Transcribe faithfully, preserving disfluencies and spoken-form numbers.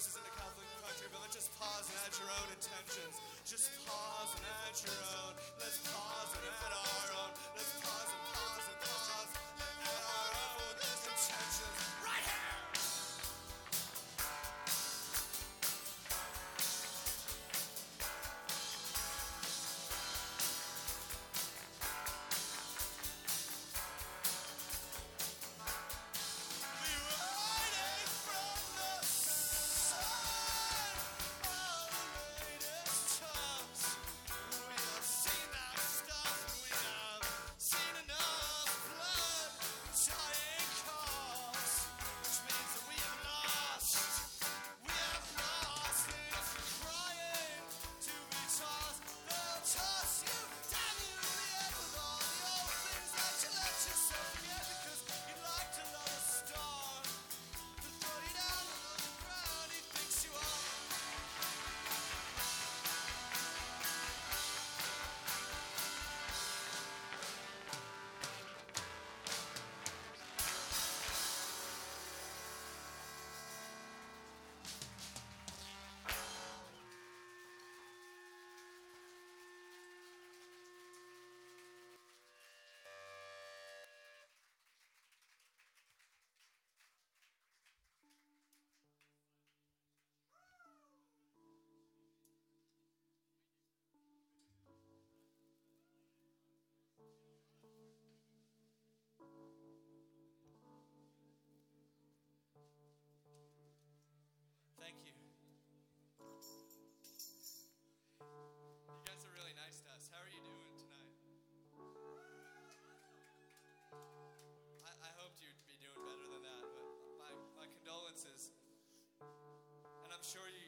this isn't a Catholic country, but let's just pause and add your own intentions. Just pause and add your own. Let's pause and add our own. Let's pause and pause and pause and add our own intentions. Right here! Thank you. You guys are really nice to us. How are you doing tonight? I, I hoped you'd be doing better than that, but my, my condolences. And I'm sure you